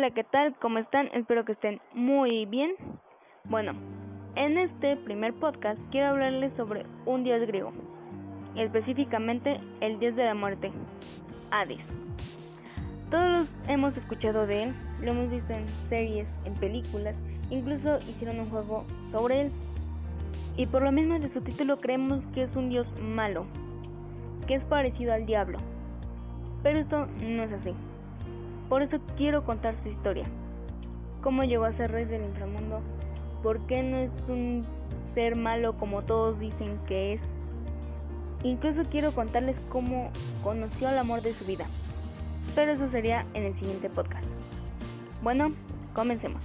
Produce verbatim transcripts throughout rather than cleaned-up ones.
Hola, ¿qué tal? ¿Cómo están? Espero que estén muy bien. Bueno, en este primer podcast quiero hablarles sobre un dios griego, específicamente el dios de la muerte, Hades. Todos hemos escuchado de él, lo hemos visto en series, en películas, incluso hicieron un juego sobre él. Y por lo mismo de su título creemos que es un dios malo, que es parecido al diablo. Pero esto no es así. Por eso quiero contar su historia. Cómo llegó a ser rey del inframundo. Por qué no es un ser malo como todos dicen que es. Incluso quiero contarles cómo conoció el amor de su vida. Pero eso sería en el siguiente podcast. Bueno, comencemos.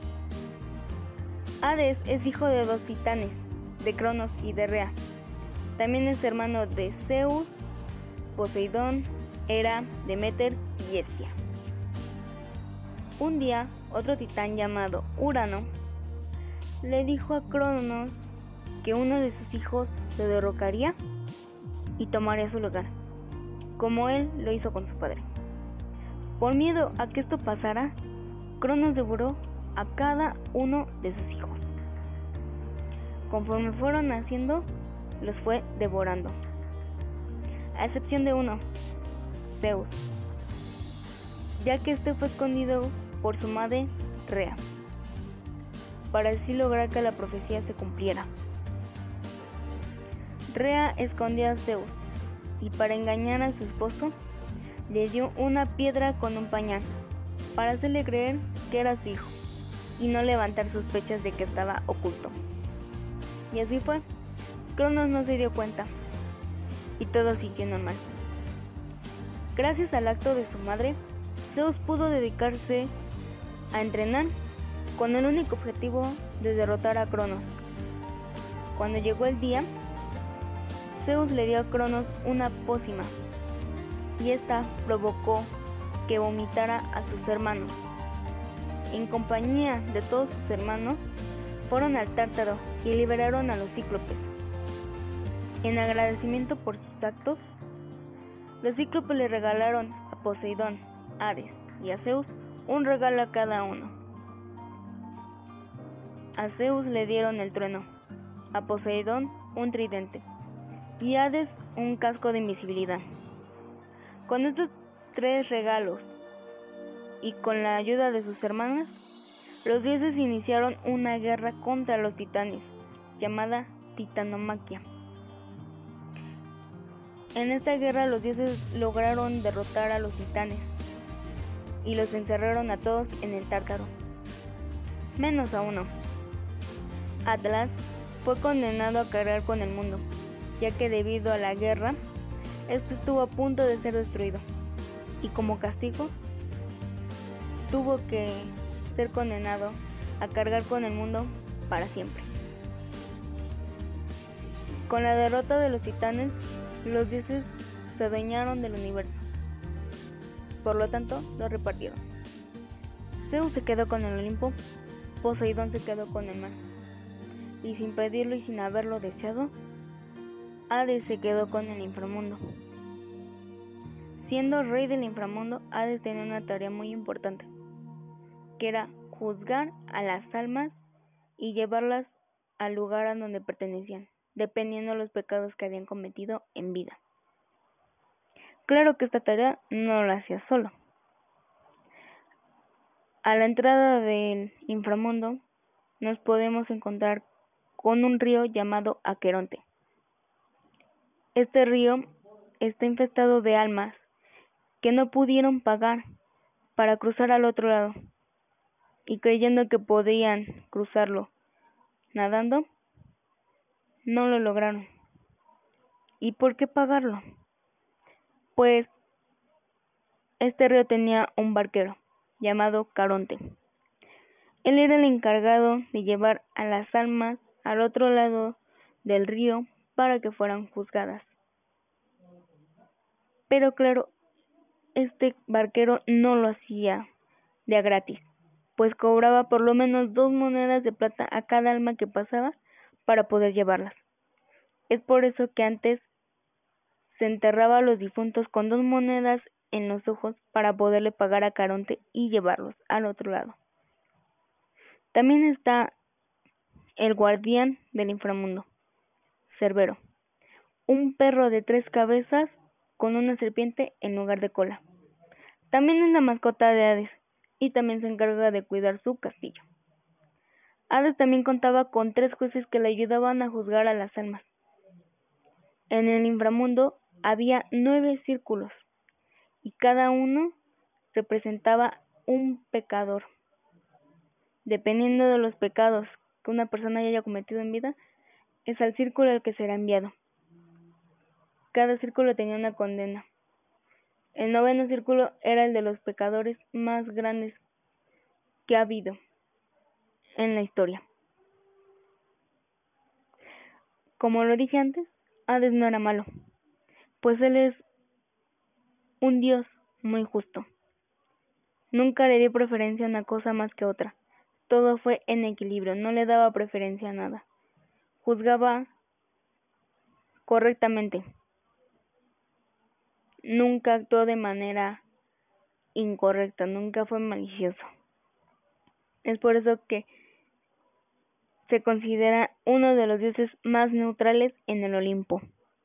Hades es hijo de dos titanes, de Cronos y de Rea. También es hermano de Zeus, Poseidón, Hera, Deméter y Hestia. Un día, otro titán llamado Urano le dijo a Cronos que uno de sus hijos lo derrocaría y tomaría su lugar, como él lo hizo con su padre. Por miedo a que esto pasara, Cronos devoró a cada uno de sus hijos. Conforme fueron naciendo, los fue devorando, a excepción de uno, Zeus, ya que este fue escondido por su madre Rea, para así lograr que la profecía se cumpliera. Rea escondió a Zeus y para engañar a su esposo le dio una piedra con un pañal para hacerle creer que era su hijo y no levantar sospechas de que estaba oculto. Y así fue. Cronos no se dio cuenta y todo siguió normal. Gracias al acto de su madre, Zeus pudo dedicarse a entrenar con el único objetivo de derrotar a Cronos. Cuando llegó el día, Zeus le dio a Cronos una pócima y esta provocó que vomitara a sus hermanos. En compañía de todos sus hermanos, fueron al Tártaro y liberaron a los cíclopes. En agradecimiento por sus actos, los cíclopes le regalaron a Poseidón, Hades y a Zeus un regalo a cada uno. A Zeus le dieron el trueno, a Poseidón un tridente y a Hades un casco de invisibilidad. Con estos tres regalos y con la ayuda de sus hermanas, los dioses iniciaron una guerra contra los titanes, llamada Titanomaquia. En esta guerra los dioses lograron derrotar a los titanes y los encerraron a todos en el Tártaro, menos a uno. Atlas fue condenado a cargar con el mundo, ya que debido a la guerra, este estuvo a punto de ser destruido, y como castigo, tuvo que ser condenado a cargar con el mundo para siempre. Con la derrota de los titanes, los dioses se adueñaron del universo. Por lo tanto, lo repartieron. Zeus se quedó con el Olimpo, Poseidón se quedó con el mar. Y sin pedirlo y sin haberlo deseado, Hades se quedó con el inframundo. Siendo rey del inframundo, Hades tenía una tarea muy importante, que era juzgar a las almas y llevarlas al lugar a donde pertenecían, dependiendo de los pecados que habían cometido en vida. Claro que esta tarea no la hacía solo. A la entrada del inframundo nos podemos encontrar con un río llamado Aqueronte. Este río está infestado de almas que no pudieron pagar para cruzar al otro lado y creyendo que podían cruzarlo nadando, no lo lograron. ¿Y por qué pagarlo? Pues este río tenía un barquero llamado Caronte. Él era el encargado de llevar a las almas al otro lado del río para que fueran juzgadas. Pero claro, este barquero no lo hacía de a gratis, pues cobraba por lo menos dos monedas de plata a cada alma que pasaba para poder llevarlas. Es por eso que antes se enterraba a los difuntos con dos monedas en los ojos para poderle pagar a Caronte y llevarlos al otro lado. También está el guardián del inframundo, Cerbero, un perro de tres cabezas con una serpiente en lugar de cola. También es la mascota de Hades y también se encarga de cuidar su castillo. Hades también contaba con tres jueces que le ayudaban a juzgar a las almas. En el inframundo había nueve círculos y cada uno representaba un pecador. Dependiendo de los pecados que una persona haya cometido en vida, es al círculo al que será enviado. Cada círculo tenía una condena. El noveno círculo era el de los pecadores más grandes que ha habido en la historia. Como lo dije antes, Hades no era malo, pues él es un dios muy justo. Nunca le dio preferencia a una cosa más que a otra. Todo fue en equilibrio, no le daba preferencia a nada. Juzgaba correctamente. Nunca actuó de manera incorrecta, nunca fue malicioso. Es por eso que se considera uno de los dioses más neutrales en el Olimpo.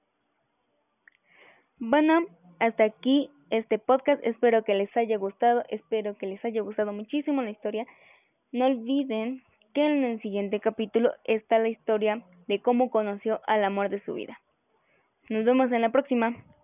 Bueno, hasta aquí este podcast. Espero que les haya gustado, espero que les haya gustado muchísimo la historia. No olviden que en el siguiente capítulo está la historia de cómo conoció al amor de su vida. Nos vemos en la próxima.